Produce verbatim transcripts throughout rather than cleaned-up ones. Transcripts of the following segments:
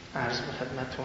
عرض به خدمتون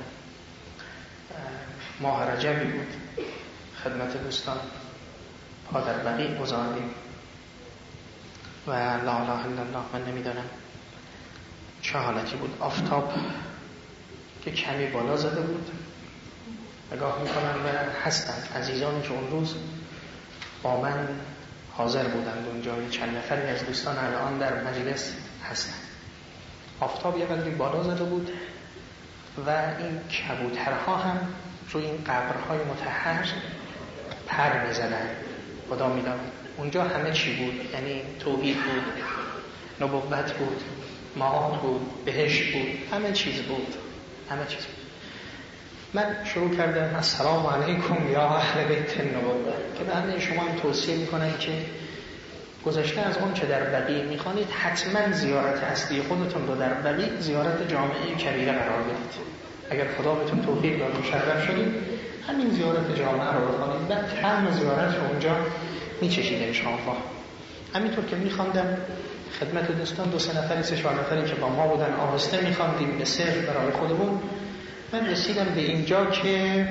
ماه رجبی بود، خدمت دوستان پا در بقیع گذاردیم و لا اله الا الله، من نمیدانم چه حالتی بود. آفتاب که کمی بالا زده بود، نگاه میکنم و هستند عزیزانی که اون روز با من حاضر بودند اونجا، چند نفری از دوستان الان در مجلس هستند. آفتاب یه قدری بالا زده بود و این کبوترها هم روی این قبرهای مطهر پر میزدن. خدا میداند اونجا همه چی بود، یعنی توحید بود، نبوت بود، معاد بود، بهشت بود، همه چیز بود، همه چیز بود. من شروع کردم السلام علیکم یا اهل بیت النبوه، که به همه شما هم توصیه میکنن که گذشته از اون چه در بقیع میخوانید حتما زیارت اصلی خودتون رو در بقیع زیارت جامعه کبیره قرار بدید. اگر خدا بهتون توفیق داد مشرف شدید همین زیارت جامعه رو بخوانید، بعد هم زیارت رو اونجا میچشید انشاءالله. همینطور که میخواندم خدمت دوستان، دو سه نفری سه چهار نفری که با ما بودن آهسته میخواندیم به سر برای خودمون، من رسیدم به اینجا که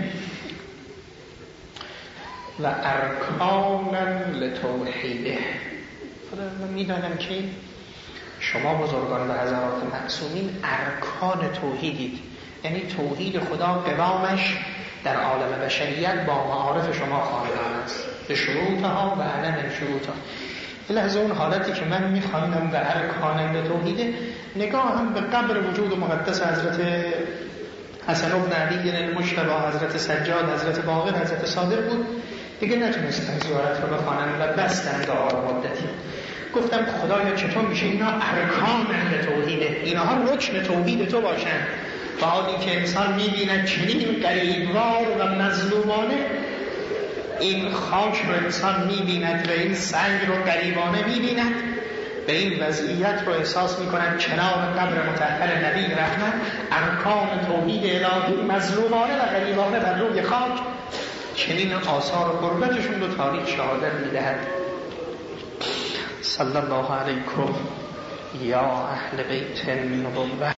و ارکانا لتوحیده. خدا من میدانم که شما بزرگان و حضرات معصومین ارکان توحیدید، یعنی توحید خدا قوامش در عالم بشریت با معارف شما خواندن است به شروطها و علم شروطها. به لحظه اون حالتی که من میخواندم و ارکان لتوحیده، نگاه هم به قبر وجود مقدس حضرت حسن بن علی المجتبی، حضرت سجاد، حضرت باقر، حضرت صادق بود. دیگه نتونستم زیارت رو بخوانم و بستم دعا مدتی. گفتم خدایا چطور میشه اینا ارکان توحیده، اینها رکن توحید تو باشن، و حالی که انسان میبیند چنین غریبوار و مظلومانه این خاک رو انسان میبیند و این سنگ رو غریبانه میبیند، به این وضعیت رو احساس میکنن کنار قبر مطهر نبی رحمت ارکان توحید الهی مظلومانه و غریبانه بر روی خاک چنین آثار و قربتشون رو تاریخ شهادت میدهد. صلی الله علیکم یا اهل بیت النبوه.